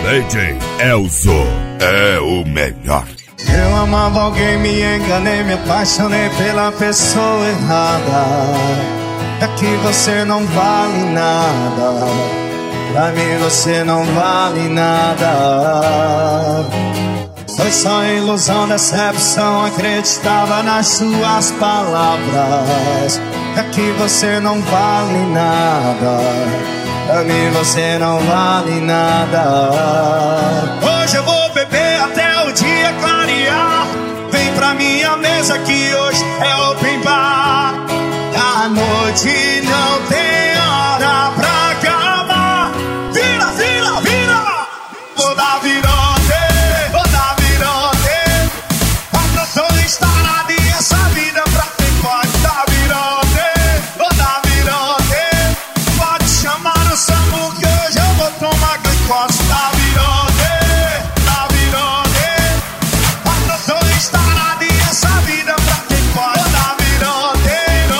DJ Elzo é o melhor. Eu amava alguém, me enganei, me apaixonei pela pessoa errada. É que você não vale nada. Pra mim você não vale nada. Foi só ilusão, decepção, acreditava nas suas palavras. É que você não vale nada. Pra mim você não vale nada. Hoje eu vou beber até o dia clarear. Vem pra minha mesa que hoje é open bar. A noite não tem hora pra acabar. Vira, vira, vira. Vou dar virote, vou dar virote. A produtora está na e essa vida pra quem pode dar virote. Vou dar virote. Pode chamar o Samu que hoje eu vou tomar glicose. Dá virote, dá virote. A produtora está na e essa vida pra quem pode dar virote.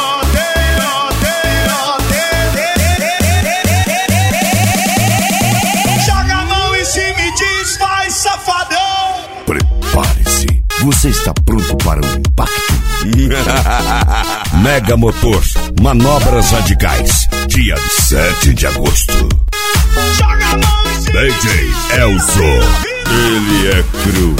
Joga a mão em cima e diz, vai safadão. Prepare-se, você está pronto para o impacto. Mega Motor, manobras radicais, dia 7 de agosto. Joga a mão em cima. DJ Elzo, ele é cruel.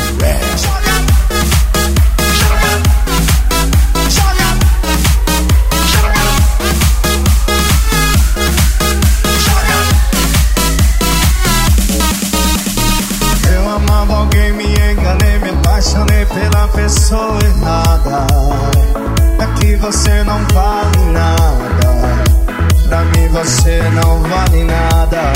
Eu amava alguém, me enganei, me apaixonei pela pessoa errada. É que você não vale nada. Pra mim você não vale nada.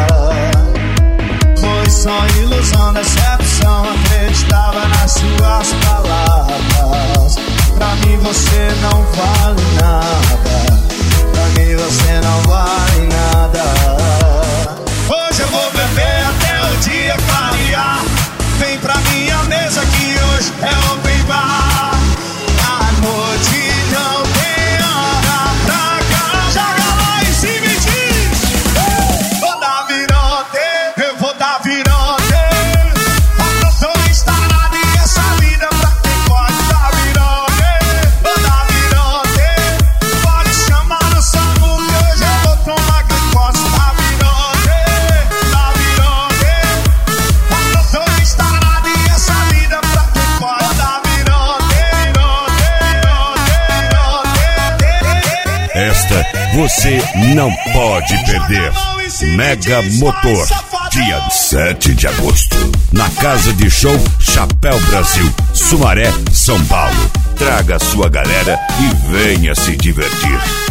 Foi só ilusão, decepção, acreditava nas suas palavras. Pra mim você não vale nada. Pra mim você não vale nada. Hoje eu vou beber até o dia clarear. Vem pra minha mesa que hoje é open bar. A noite não tem hora pra acabar. Joga lá em cima e diz, vou dar virote, eu vou dar virote. A produtora está na e essa vida pra quem pode dar virote. Vou dar virote. Pode chamar o Samu que hoje eu vou tomar glicose. Dá virote, dá virote. A produtora está na e essa vida pra quem pode dar virote. Esta você não pode perder. Mega Motor, dia 7 de agosto, na Casa de Show Chapéu Brasil, Sumaré, São Paulo. Traga sua galera e venha se divertir.